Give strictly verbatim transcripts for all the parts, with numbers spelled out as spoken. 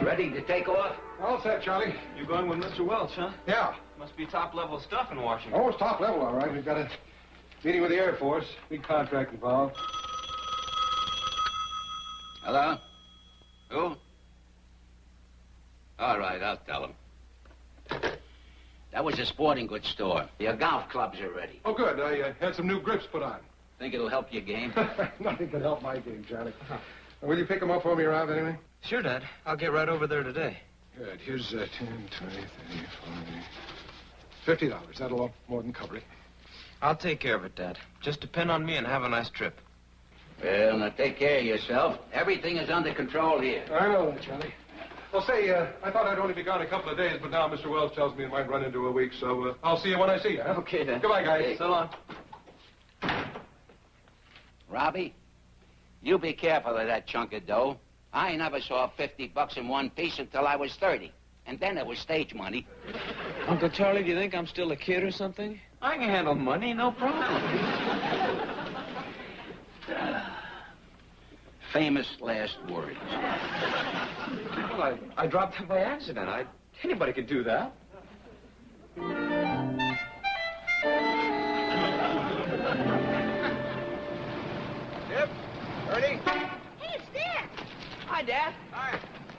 Ready to take off? All set, Charlie. You going with Mister Welch, huh? Yeah. Must be top-level stuff in Washington. Oh, it's top level, all right. We've got a meeting with the Air Force. Big contract involved. Hello? Who? All right, I'll tell him. That was a sporting goods store. Your golf clubs are ready. Oh, good. I uh, had some new grips put on. Think it'll help your game? Nothing can help my game, Charlie. Will you pick them up for me around anyway? Sure, Dad. I'll get right over there today. Good. Here's uh, ten, twenty, thirty, forty, fifty dollars. That'll more than cover it. I'll take care of it, Dad. Just depend on me and have a nice trip. Well, now take care of yourself. Everything is under control here. I know that, Charlie. Well, say, uh, I thought I'd only be gone a couple of days, but now Mister Wells tells me it might run into a week, so uh, I'll see you when I see you, huh? Okay, Dad. Goodbye, guys. Hey. So long. Robbie, you be careful of that chunk of dough. I never saw fifty bucks in one piece until I was thirty. And then it was stage money. Uncle Charlie, do you think I'm still a kid or something? I can handle money, no problem. Famous last words. Well, I, I dropped them by accident. I, anybody could do that. Yep. Ernie? Hey, it's Dad. Hi, Dad. Hi.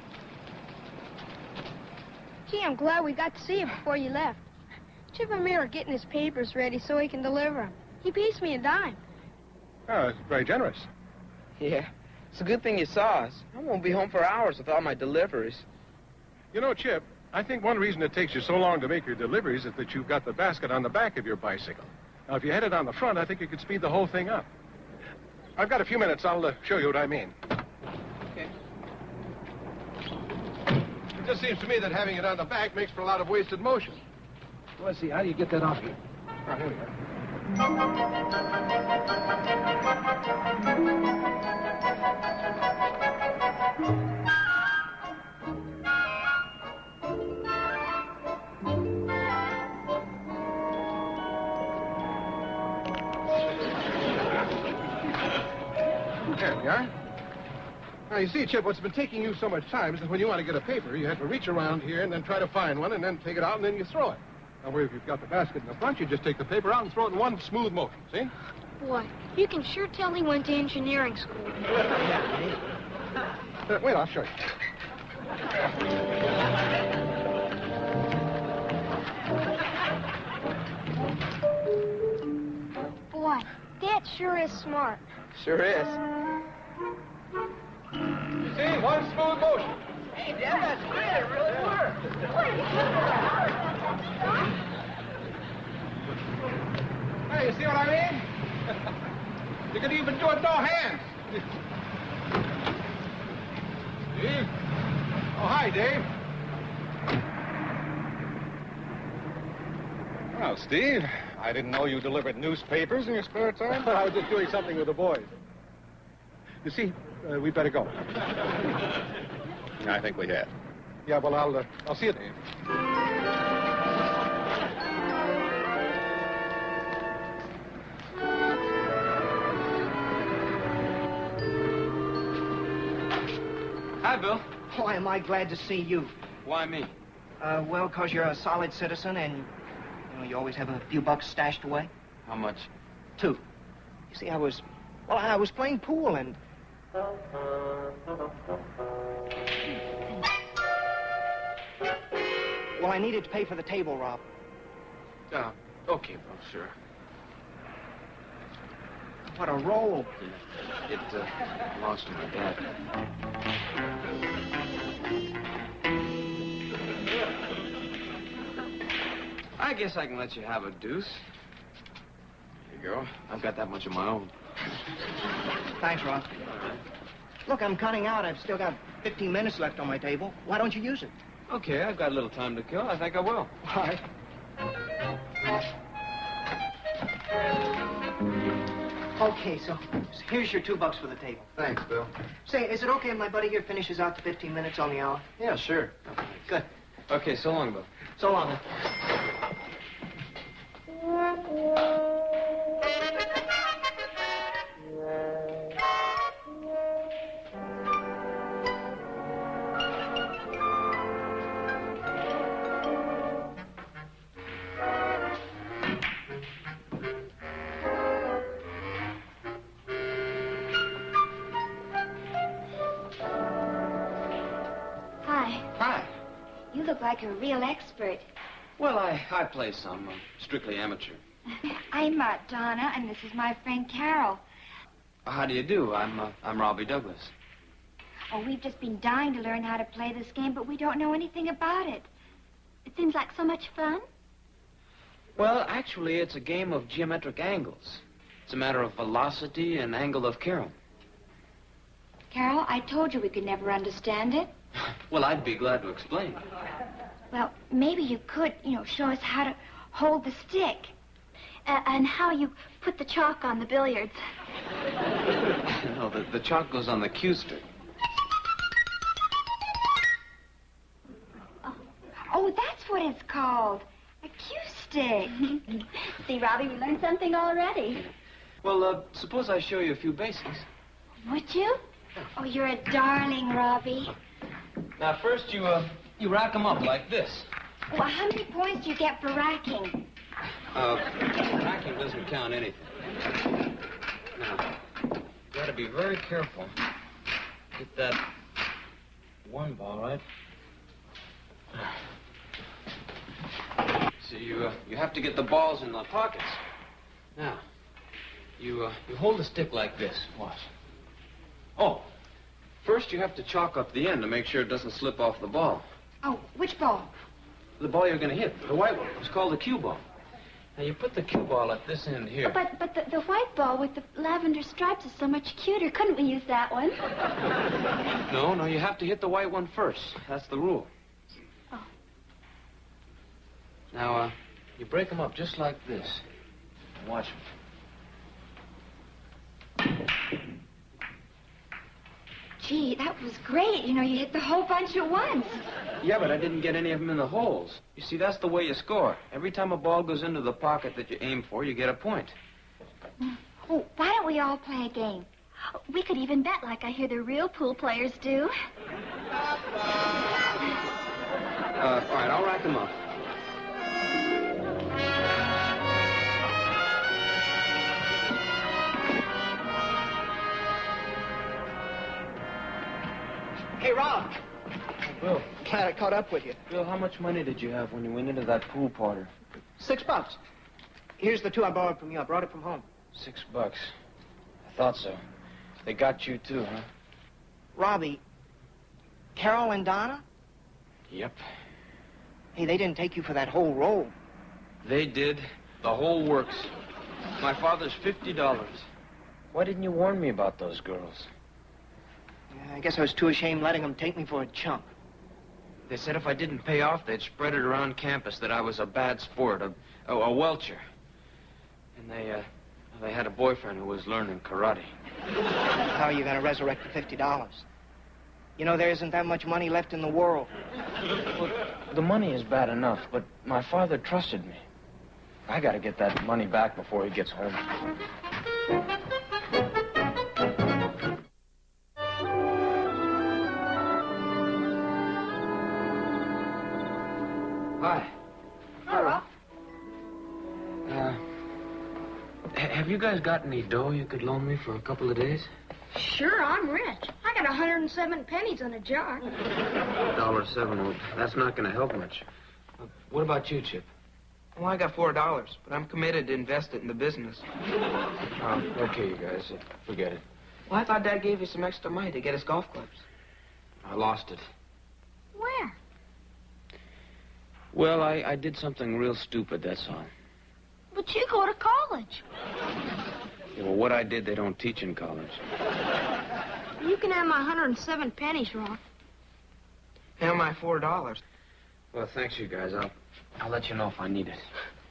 Gee, I'm glad we got to see you before you left. Chip and me are getting his papers ready so he can deliver them. He pays me a dime. Oh, that's very generous. Yeah. It's a good thing you saw us. I won't be home for hours with all my deliveries. You know, Chip, I think one reason it takes you so long to make your deliveries is that you've got the basket on the back of your bicycle. Now, if you had it on the front, I think you could speed the whole thing up. I've got a few minutes. I'll uh, show you what I mean. Okay. It just seems to me that having it on the back makes for a lot of wasted motion. Well, let's see. How do you get that off here? Oh, here we go. There we are. Now, you see, Chip, what's been taking you so much time is that when you want to get a paper, you have to reach around here and then try to find one and then take it out and then you throw it. Now, where if you've got the basket in the front, you just take the paper out and throw it in one smooth motion, see? Boy, you can sure tell he went to engineering school. Uh, wait, I'll show you. Boy, Dad sure is smart. Sure is. You see, one smooth motion. Hey, Dad, that's great. It really worked. Hey, you see what I mean? You can even do it no hands. Steve? Oh, hi, Dave. Well, Steve, I didn't know you delivered newspapers in your spare time. I was just doing something with the boys. You see, uh, we better go. I think we have. Yeah, well, I'll, uh, I'll see you, Dave. Hi, Bill. Why am I glad to see you? Why me? Uh, well, because you're a solid citizen and, you know, you always have a few bucks stashed away. How much? Two. You see, I was, well, I was playing pool and... Well, I needed to pay for the table, Rob. Uh, okay, Bill, sure. What a roll. It uh, belongs to my dad. I guess I can let you have a deuce. Here you go. I've got that much of my own. Thanks, Rob. Look, I'm cutting out. I've still got fifteen minutes left on my table. Why don't you use it? Okay, I've got a little time to kill. I think I will. All right. Okay, so here's your two bucks for the table. Thanks, Bill. Say, is it okay if my buddy here finishes out the fifteen minutes on the hour? Yeah, sure. Good. Okay, so long, Bill. So long. look like a real expert. Well, I, I play some. I'm strictly amateur. I'm uh, Donna, and this is my friend Carol. Uh, how do you do? I'm, uh, I'm Robbie Douglas. Oh, we've just been dying to learn how to play this game, but we don't know anything about it. It seems like so much fun. Well, actually, it's a game of geometric angles. It's a matter of velocity and angle of Carol. Carol, I told you we could never understand it. Well, I'd be glad to explain. Well, maybe you could, you know, show us how to hold the stick. Uh, and how you put the chalk on the billiards. No, the, the chalk goes on the cue stick. Oh. oh, that's what it's called. A cue stick. See, Robbie, we learned something already. Well, uh, suppose I show you a few basics. Would you? Oh, you're a darling, Robbie. Now, first you, uh, you rack them up like this. Well, how many points do you get for racking? Uh, racking doesn't count anything. Now, you gotta be very careful. Get that one ball right. See, you, uh, you have to get the balls in the pockets. Now, you, uh, you hold the stick like this. Watch. Oh, first you have to chalk up the end to make sure it doesn't slip off the ball. Oh, which ball? The ball you're going to hit, the white one. It's called the cue ball. Now, you put the cue ball at this end here. But but the, the white ball with the lavender stripes is so much cuter. Couldn't we use that one? No, no, you have to hit the white one first. That's the rule. Oh. Now, uh, you break them up just like this. Watch them. Gee, that was great. You know, you hit the whole bunch at once. Yeah, but I didn't get any of them in the holes. You see, that's the way you score. Every time a ball goes into the pocket that you aim for, you get a point. Oh, why don't we all play a game? We could even bet like I hear the real pool players do. Uh, all right, I'll rack them up. Hey, Rob. Bill. Glad I caught up with you. Bill, how much money did you have when you went into that pool parlor? Six bucks. Here's the two I borrowed from you. I brought it from home. Six bucks. I thought so. They got you, too, huh? Robbie, Carol and Donna? Yep. Hey, they didn't take you for that whole roll. They did. The whole works. My father's fifty dollars. Why didn't you warn me about those girls? Yeah, I guess I was too ashamed letting them take me for a chump. They said if I didn't pay off, they'd spread it around campus that I was a bad sport, a, a, a welcher. And they, uh, they had a boyfriend who was learning karate. How are you going to resurrect the fifty dollars? You know, there isn't that much money left in the world. Well, the money is bad enough, but my father trusted me. I got to get that money back before he gets home. Hi. Hi, Rob. Uh, have you guys got any dough you could loan me for a couple of days? Sure, I'm rich. I got one hundred seven pennies in a jar. Dollar seven. Well, that's not going to help much. Uh, what about you, Chip? Well, I got four dollars, but I'm committed to invest it in the business. Oh, okay, you guys. Uh, forget it. Well, I thought Dad gave you some extra money to get us golf clubs. I lost it. Where? Well, I, I did something real stupid, that's all. But you go to college. Yeah, well, what I did, they don't teach in college. You can have my one hundred seven pennies, Rob. And my four dollars. Well, thanks, you guys. I'll, I'll let you know if I need it.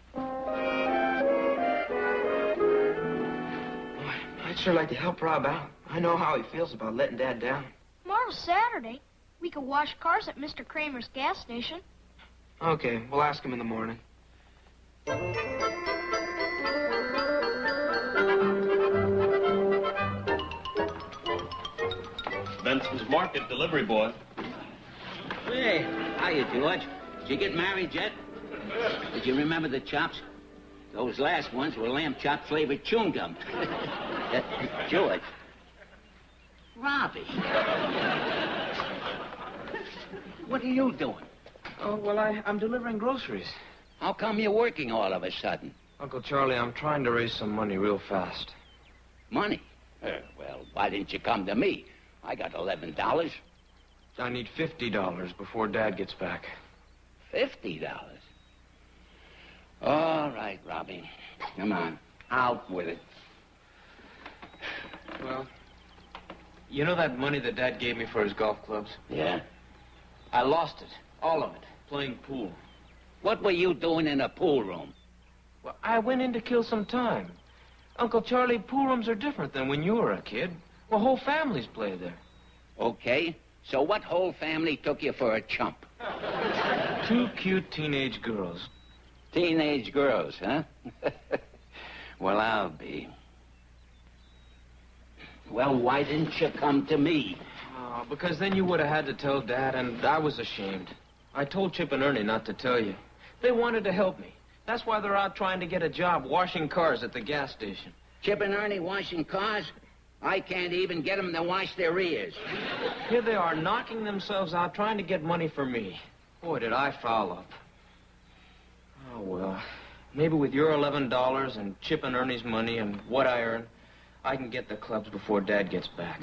I'd sure like to help Rob out. I know how he feels about letting Dad down. Tomorrow's Saturday. We could wash cars at Mister Kramer's gas station. Okay, we'll ask him in the morning. Benson's Market delivery boy. Hey, hiya, George. Did you get married yet? Did you remember the chops? Those last ones were lamb chop flavored chewing gum. uh, George. Robbie. What are you doing? Oh, well, I, I'm delivering groceries. How come you're working all of a sudden? Uncle Charlie, I'm trying to raise some money real fast. Money? Uh, well, why didn't you come to me? I got eleven dollars. I need fifty dollars before Dad gets back. Fifty dollars? All right, Robbie. Come on. Out with it. Well, you know that money that Dad gave me for his golf clubs? Yeah? I lost it. All of it. Playing pool. What were you doing in a pool room? Well, I went in to kill some time. Uncle Charlie, pool rooms are different than when you were a kid. Well, whole families play there. Okay. So what whole family took you for a chump? Two cute teenage girls. Teenage girls, huh? Well, I'll be. Well, why didn't you come to me? Oh, because then you would have had to tell Dad, and I was ashamed. I told Chip and Ernie not to tell you. They wanted to help me. That's why they're out trying to get a job washing cars at the gas station. Chip and Ernie washing cars? I can't even get them to wash their ears. Here they are, knocking themselves out, trying to get money for me. Boy, did I foul up. Oh, well, maybe with your eleven dollars and Chip and Ernie's money and what I earn, I can get the clubs before Dad gets back.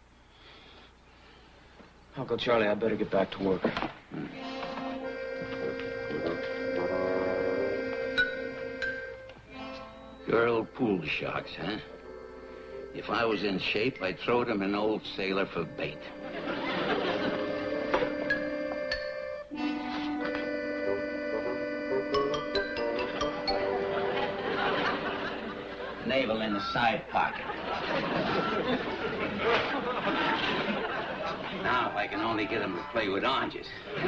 Uncle Charlie, I better get back to work. Girl pool sharks, huh? If I was in shape, I'd throw them an old sailor for bait. Navel in the side pocket. Now, if I can only get him to play with oranges.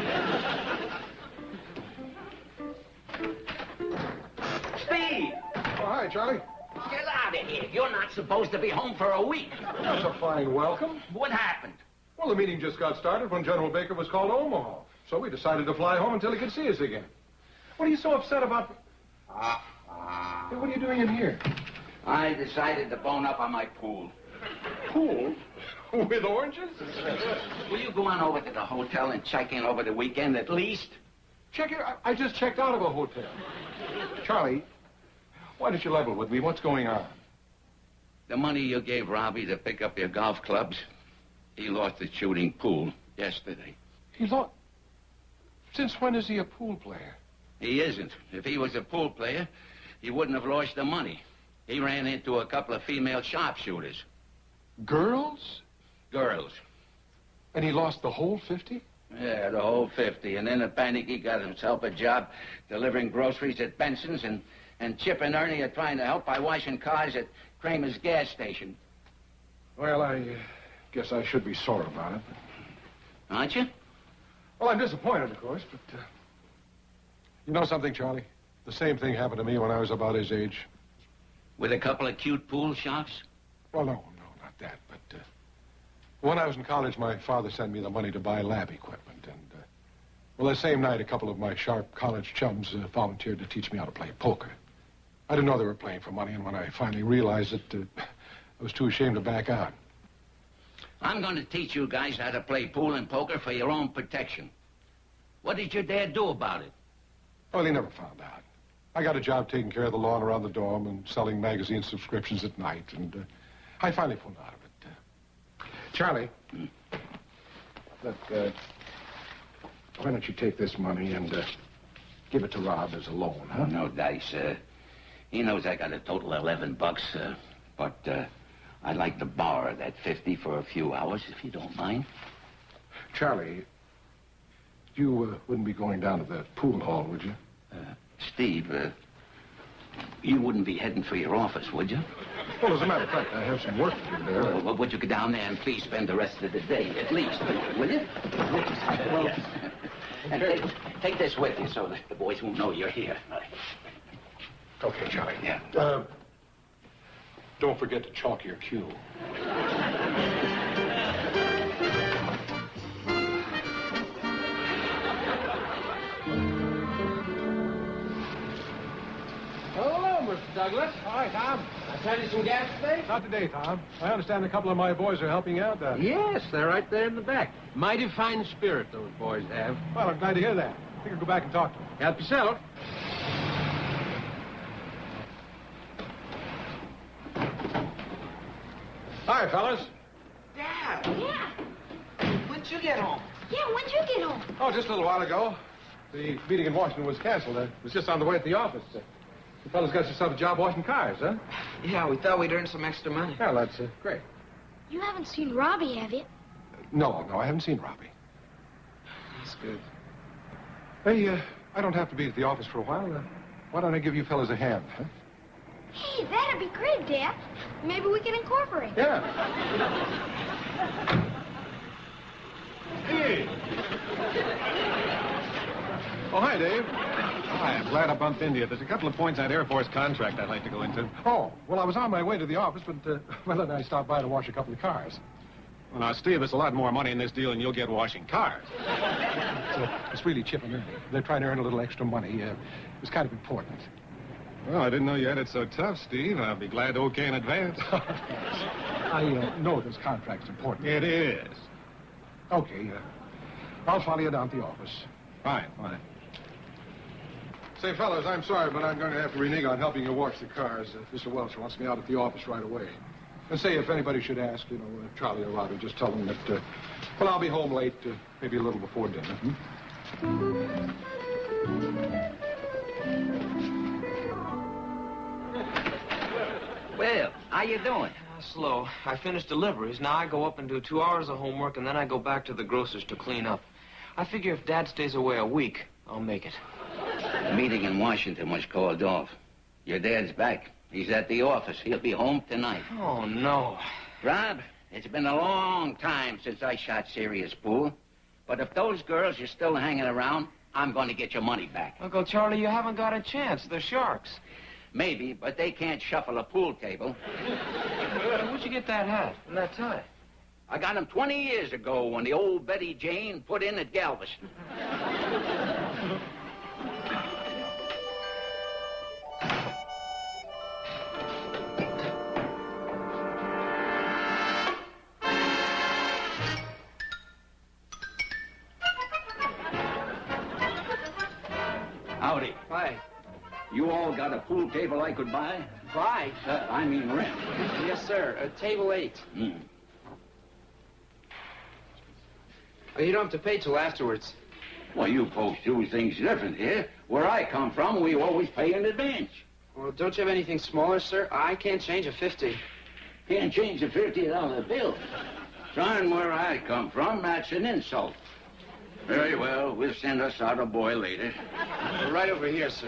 Steve! Oh, hi, Charlie. Get out of here. You're not supposed to be home for a week. That's a fine welcome. What happened? Well, the meeting just got started when General Baker was called to Omaha. So we decided to fly home until he could see us again. What are you so upset about? Ah, ah. Hey, what are you doing in here? I decided to bone up on my pool. Pool? With oranges? Will you go on over to the hotel and check in over the weekend at least? Check it. I, I just checked out of a hotel. Charlie, why don't you level with me? What's going on? The money you gave Robbie to pick up your golf clubs, he lost at shooting pool yesterday. He lost? Since when is he a pool player? He isn't. If he was a pool player, he wouldn't have lost the money. He ran into a couple of female sharpshooters. Girls? Girls. And he lost the whole fifty? Yeah, the whole fifty. And in a panic, he got himself a job delivering groceries at Benson's, and, and Chip and Ernie are trying to help by washing cars at Kramer's gas station. Well, I uh, guess I should be sore about it. Aren't you? Well, I'm disappointed, of course, but... Uh, you know something, Charlie? The same thing happened to me when I was about his age. With a couple of cute pool sharks? Well, no, no, not that, but... Uh, when I was in college, my father sent me the money to buy lab equipment, and... Uh, well, that same night, a couple of my sharp college chums uh, volunteered to teach me how to play poker. I didn't know they were playing for money, and when I finally realized it, uh, I was too ashamed to back out. I'm going to teach you guys how to play pool and poker for your own protection. What did your dad do about it? Well, he never found out. I got a job taking care of the lawn around the dorm and selling magazine subscriptions at night, and uh, I finally pulled out of it. Uh, Charlie, hmm. look, uh, why don't you take this money and uh, give it to Rob as a loan, huh? No dice. Uh, he knows I got a total of eleven bucks, uh, but uh, I'd like to borrow that fifty for a few hours, if you don't mind. Charlie, you uh, wouldn't be going down to the pool hall, would you? Uh, Steve, uh, you wouldn't be heading for your office, would you? Well, as a matter of fact, I have some work to do there. Well, well, would you go down there and please spend the rest of the day, at least, will you? Well, yes. And take, take this with you so that the boys won't know you're here. Okay, Charlie. Yeah. Uh, don't forget to chalk your cue. Douglas. Hi, Tom. I send you some gas today? Not today, Tom. I understand a couple of my boys are helping out down here. Yes, they're right there in the back. Mighty fine spirit those boys have. Well, I'm glad to hear that. think I'll go back and talk to him. Help yourself. Hi, fellas. Dad, Yeah. when'd you get home? Yeah, when'd you get home? Oh, just a little while ago. The meeting in Washington was canceled. I was just on the way at the office. Uh, you fellas got yourself a job washing cars, huh? Yeah, we thought we'd earn some extra money. Well, that's uh, great. You haven't seen Robbie, have you? No, no, I haven't seen Robbie. That's good. Hey, uh, I don't have to be at the office for a while. Uh, why don't I give you fellas a hand, huh? Hey, that'd be great, Dad. Maybe we can incorporate. Yeah. Hey. Oh, hi, Dave. Hi, I'm glad I bumped into you. There's a couple of points on that Air Force contract I'd like to go into. Oh, well, I was on my way to the office, but, uh, well, then I stopped by to wash a couple of cars. Well, now, Steve, there's a lot more money in this deal than you'll get washing cars. It's, uh, it's really Chip and Ernie. They're trying to earn a little extra money. Uh, it's kind of important. Well, I didn't know you had it so tough, Steve. I'll be glad to okay in advance. I uh, know this contract's important. It is. Okay, uh, I'll follow you down to the office. Fine, fine. Say, fellas, I'm sorry, but I'm going to have to renege on helping you wash the cars. Uh, Mister Welch wants me out at the office right away. And say, if anybody should ask, you know, uh, Charlie or Robbie, just tell them that, uh, well, I'll be home late, uh, maybe a little before dinner. Hmm? Well, how you doing? Uh, slow. I finished deliveries. Now I go up and do two hours of homework, and then I go back to the grocer's to clean up. I figure if Dad stays away a week, I'll make it. The meeting in Washington was called off. Your dad's back. He's at the office. He'll be home tonight. Oh, no. Rob, it's been a long time since I shot serious pool. But if those girls are still hanging around, I'm going to get your money back. Uncle Charlie, you haven't got a chance. They're sharks. Maybe, but they can't shuffle a pool table. Where'd you get that hat and that tie? I got them twenty years ago when the old Betty Jane put in at Galveston. Howdy. Hi. You all got a pool table I could buy? Bye. Uh, I mean rent. Yes, sir. Uh, table eight. Mm. Oh, you don't have to pay till afterwards. Well, you folks do things different here. Where I come from, we always pay in advance. Well, don't you have anything smaller, sir? I can't change a fifty. Can't change a fifty dollar bill. Son, where I come from, that's an insult. Very well, we'll send us out a boy later. We're right over here, sir.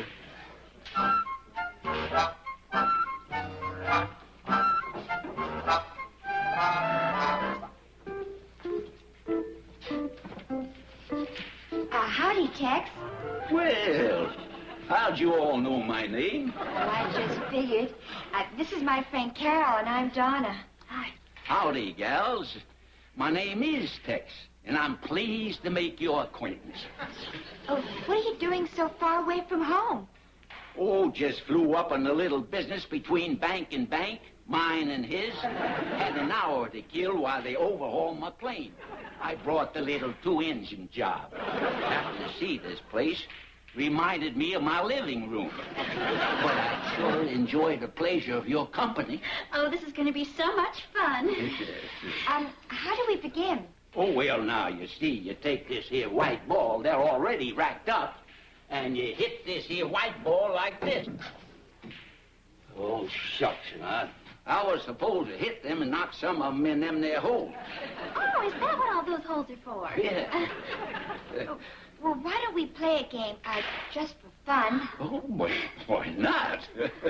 Uh, howdy, Tex. Well, how'd you all know my name? Oh, I just figured. Uh, this is my friend Carol, and I'm Donna. Hi. Howdy, gals. My name is Tex, and I'm pleased to make your acquaintance. Oh, what are you doing so far away from home? Oh, just flew up on a little business between bank and bank, mine and his. Had an hour to kill while they overhauled my plane. I brought the little two-engine job. Happened to see this place. Reminded me of my living room. But I sure enjoy the pleasure of your company. Oh, this is going to be so much fun. Um, how do we begin? Oh, well, now, you see, you take this here white ball, they're already racked up, and you hit this here white ball like this. Oh, shucks, huh? I was supposed to hit them and knock some of them in them there holes. Oh, is that what all those holes are for? Yeah. Oh, well, why don't we play a game, uh, just for fun? Oh, boy, why not?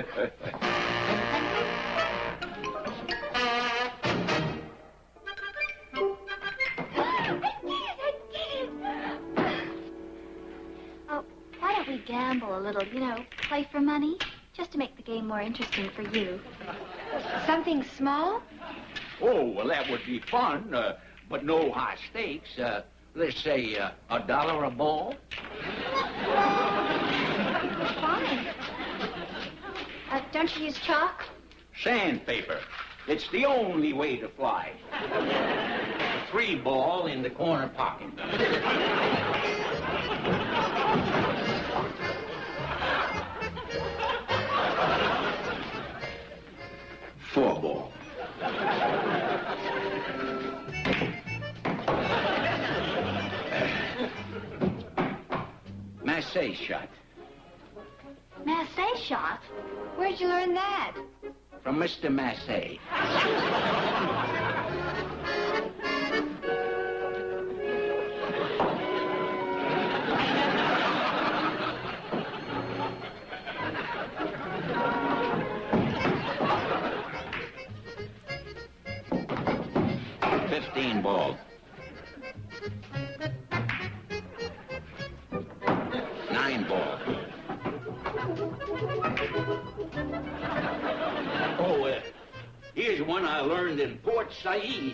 Oh, why don't we gamble a little, you know, play for money? Just to make the game more interesting for you. Something small? Oh, well, that would be fun, uh, but no high stakes. Uh, let's say uh, a dollar a ball. Fine. Uh, don't you use chalk? Sandpaper. It's the only way to fly. A three ball in the corner pocket. Four ball. Massey shot. Massey shot? Where'd you learn that? From Mister Massey. Fifteen ball. Nine ball. Oh, uh, here's one I learned in Port Said.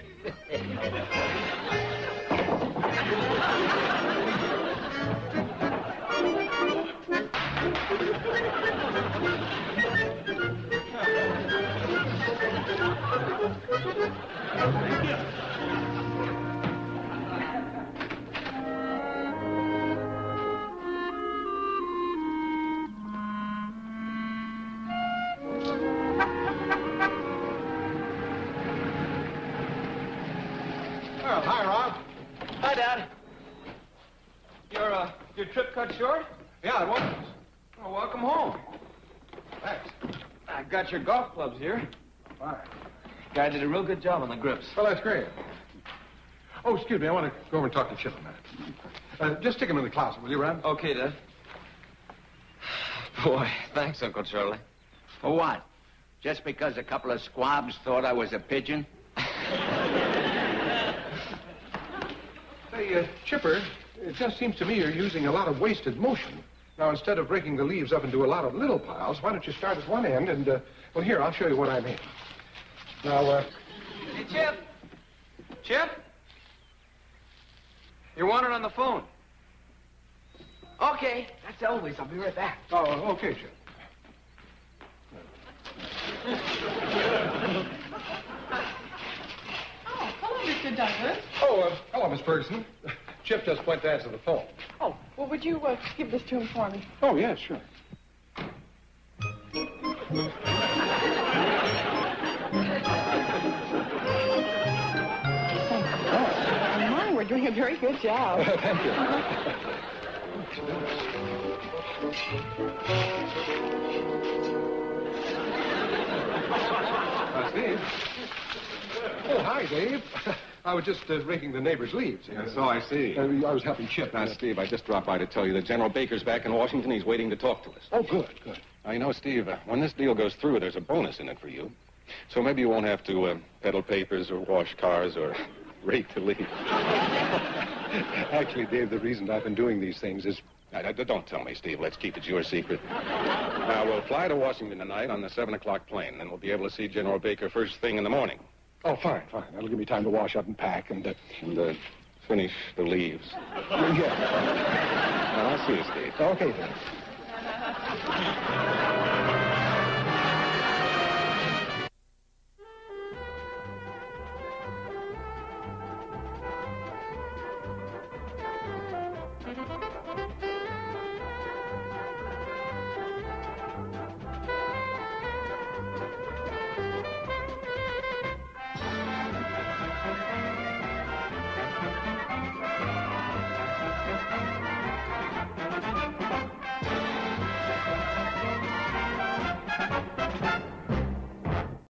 Well, hi, Rob. Hi, Dad. Your, uh, your trip cut short? Yeah, it was. Well, welcome home. Thanks. I got your golf clubs here. Fine. Guy did a real good job on the grips. Well, that's great. Oh, excuse me. I want to go over and talk to Chip a minute. Uh, just stick him in the closet, will you, Rob? Okay, Dad. Boy, thanks, Uncle Charlie. For what? Just because a couple of squabs thought I was a pigeon? Say, uh, Chipper, it just seems to me you're using a lot of wasted motion. Now, instead of breaking the leaves up into a lot of little piles, why don't you start at one end and, uh, well, here, I'll show you what I mean. Now, uh... Hey, Chip. Chip? You're wanted on the phone. Okay, that's always. I'll be right back. Oh, okay, Chip. Oh, hello, Mister Douglas. Oh, uh, hello, Miss Ferguson. Chip just went to answer the phone. Oh, well, would you uh, give this to him for me? Oh, yeah, sure. Oh, my, we're doing a very good job. Thank you. Uh, Steve. Oh, hi, Dave. I was just uh, raking the neighbor's leaves. Yeah, so I see. Uh, I was helping Chip. Now, uh, Steve, I just dropped by to tell you that General Baker's back in Washington. He's waiting to talk to us. Oh, good, good. Now, you know, Steve, uh, when this deal goes through, there's a bonus in it for you. So maybe you won't have to uh, peddle papers or wash cars or rake the leaves. Actually, Dave, the reason I've been doing these things is... Now, don't tell me, Steve. Let's keep it your secret. Now, we'll fly to Washington tonight on the seven o'clock plane. Then we'll be able to see General Baker first thing in the morning. Oh, fine, fine. That'll give me time to wash up and pack and... Uh... And, uh, finish the leaves. Yeah. Now, I'll see you, Steve. Okay, then.